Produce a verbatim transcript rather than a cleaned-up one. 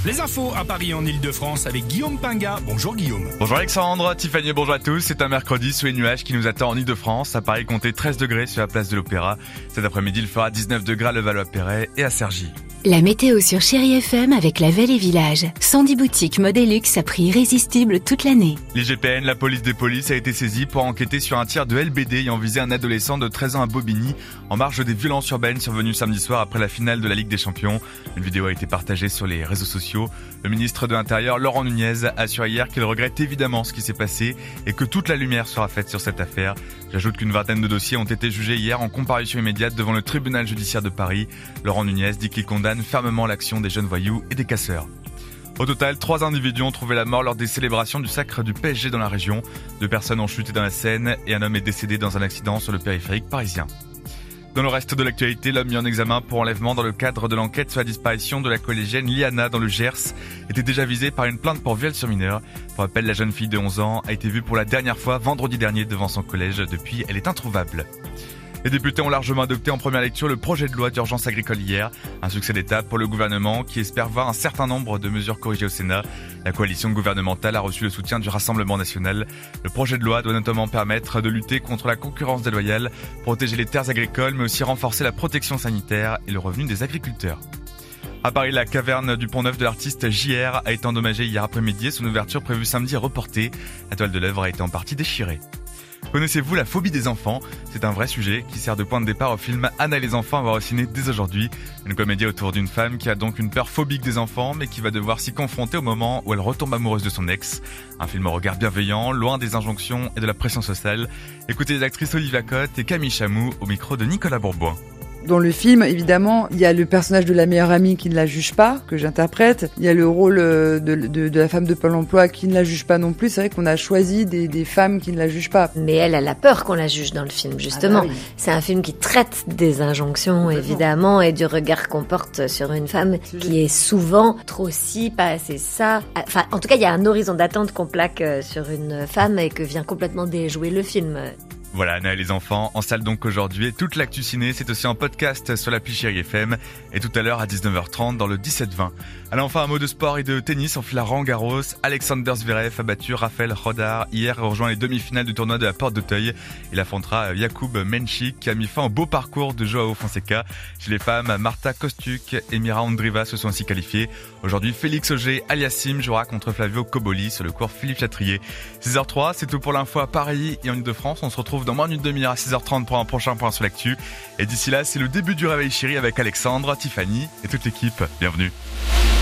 Les infos à Paris en Ile-de-France avec Guillaume Pinga. Bonjour Guillaume. Bonjour Alexandre, Tiffany, bonjour à tous. C'est un mercredi sous les nuages qui nous attend en Ile-de-France. À Paris, comptez treize degrés sur la place de l'Opéra. Cet après-midi, il fera dix-neuf degrés à Levallois-Perret et à Cergy. La météo sur Chérie F M avec la Belle et Village. cent dix boutiques mode et luxe à prix irrésistible toute l'année. L'I G P N, la police des polices, a été saisie pour enquêter sur un tir de L B D ayant visé un adolescent de treize ans à Bobigny en marge des violences urbaines survenues samedi soir après la finale de la Ligue des Champions. Une vidéo a été partagée sur les réseaux sociaux. Le ministre de l'Intérieur, Laurent Nunez, a assuré hier qu'il regrette évidemment ce qui s'est passé et que toute la lumière sera faite sur cette affaire. J'ajoute qu'une vingtaine de dossiers ont été jugés hier en comparution immédiate devant le tribunal judiciaire de Paris. Laurent Nunez dit qu'il condamne fermement l'action des jeunes voyous et des casseurs. Au total, trois individus ont trouvé la mort lors des célébrations du sacre du P S G dans la région. Deux personnes ont chuté dans la Seine et un homme est décédé dans un accident sur le périphérique parisien. Dans le reste de l'actualité, l'homme mis en examen pour enlèvement dans le cadre de l'enquête sur la disparition de la collégienne Liana dans le Gers était déjà visé par une plainte pour viol sur mineur. Pour rappel, la jeune fille de onze ans a été vue pour la dernière fois vendredi dernier devant son collège. Depuis, elle est introuvable. Les députés ont largement adopté en première lecture le projet de loi d'urgence agricole hier. Un succès d'étape pour le gouvernement qui espère voir un certain nombre de mesures corrigées au Sénat. La coalition gouvernementale a reçu le soutien du Rassemblement national. Le projet de loi doit notamment permettre de lutter contre la concurrence déloyale, protéger les terres agricoles, mais aussi renforcer la protection sanitaire et le revenu des agriculteurs. À Paris, la caverne du Pont-Neuf de l'artiste J R a été endommagée hier après-midi. Son ouverture prévue samedi est reportée. La toile de l'œuvre a été en partie déchirée. Connaissez-vous la phobie des enfants ? C'est un vrai sujet qui sert de point de départ au film Anna et les enfants à voir au ciné dès aujourd'hui. Une comédie autour d'une femme qui a donc une peur phobique des enfants mais qui va devoir s'y confronter au moment où elle retombe amoureuse de son ex. Un film au regard bienveillant, loin des injonctions et de la pression sociale. Écoutez les actrices Olivia Cotte et Camille Chamou au micro de Nicolas Bourboin. Dans le film, évidemment, il y a le personnage de la meilleure amie qui ne la juge pas, que j'interprète. Il y a le rôle de, de, de la femme de Pôle emploi qui ne la juge pas non plus. C'est vrai qu'on a choisi des, des femmes qui ne la jugent pas. Mais elle, elle a peur qu'on la juge dans le film, justement. Ah bah oui. C'est un film qui traite des injonctions, évidemment, et du regard qu'on porte sur une femme qui est souvent trop ci, pas assez ça. Enfin, en tout cas, il y a un horizon d'attente qu'on plaque sur une femme et que vient complètement déjouer le film. Voilà, Anna et les enfants, en salle donc aujourd'hui. Toute l'actu ciné, c'est aussi en podcast sur l'appli Chérie F M. Et tout à l'heure à dix-neuf heures trente dans le dix-sept vingt. Alors enfin, un mot de sport et de tennis. En Roland Garros, Alexander Zverev a battu Rafael Rodar hier et rejoint les demi-finales du tournoi de la Porte d'Auteuil. Il affrontera Jakub Menchik qui a mis fin au beau parcours de Joao Fonseca. Chez les femmes, Marta Kostyuk et Mira Andreeva se sont ainsi qualifiées. Aujourd'hui, Félix Auger-Aliassime jouera contre Flavio Cobolli sur le court Philippe Chatrier. six heures trois, c'est tout pour l'info à Paris et en Ile-de-France. On se retrouve dans moins d'une demi-heure à six heures trente pour un prochain point sur l'actu. Et d'ici là, c'est le début du Réveil Chéri avec Alexandre, Tiffany et toute l'équipe. Bienvenue.